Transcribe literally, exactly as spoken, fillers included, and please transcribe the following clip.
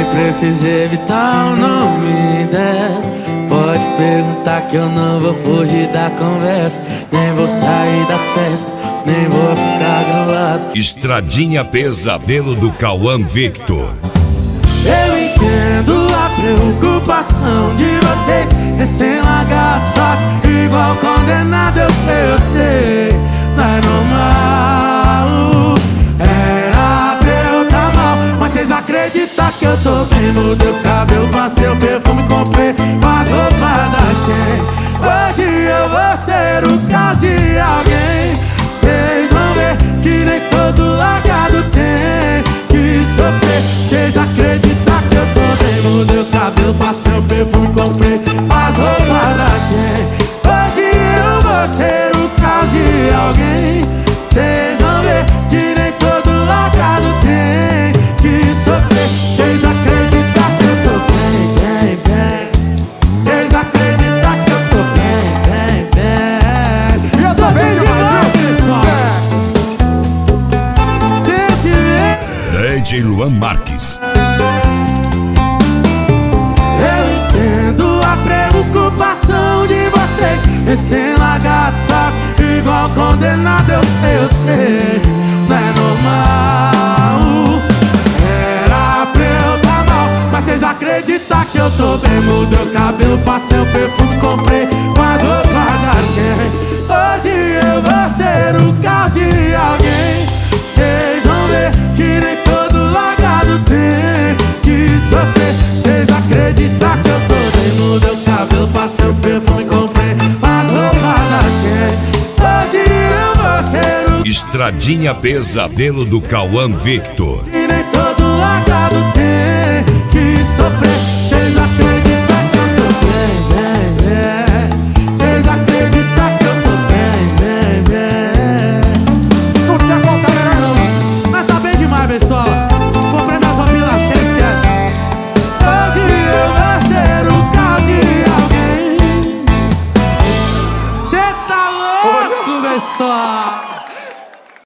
precisa evitar o nome dela. Pode perguntar que eu não vou fugir da conversa. Nem vou sair da festa, nem vou ficar grilado. Estradinha Pesadelo do Cauã Victor. Eu entendo a preocupação de vocês, recém-largado, só que igual condenado. Eu sei, eu sei, não é normal. Era pra eu tá mal, mas vocês acreditam que eu tô bem? Mudei o cabelo, passei o perfume, comprei as roupas da Shein. Hoje eu vou ser o caos de alguém. Vocês vão ver que nem todo largado tem que sofrer. Vocês acreditam que eu tô bem? Mudei o cabelo, passei o perfume, comprei as roupas da Shein. Hoje eu vou ser o caos de alguém. Vocês vão ver que nem todo largado tem que sofrer. Vocês acreditam que eu tô bem, bem, bem. Vocês acreditam que eu tô bem, bem, bem. E eu tô bem demais, pessoal. Sentimento. D J Luan Marques. Eu entendo a preocupação de vocês, recém-largado, só que igual condenado. Eu sei, eu sei, não é normal. Era pra eu tá mal, mas vocês acreditam que eu tô bem? Mudei o cabelo, passei o perfume, comprei as roupas da Shein. Hoje eu vou ser o caos de alguém. Vocês vão ver que nem todo largado tem que sofrer. Vocês acreditam que eu tô bem? Mudei o cabelo, passei o perfume, comprei as roupas da Shein. Hoje eu vou ser o Estradinha Pesadelo do Cauã Victor. que nem todo largado tem que sofrer.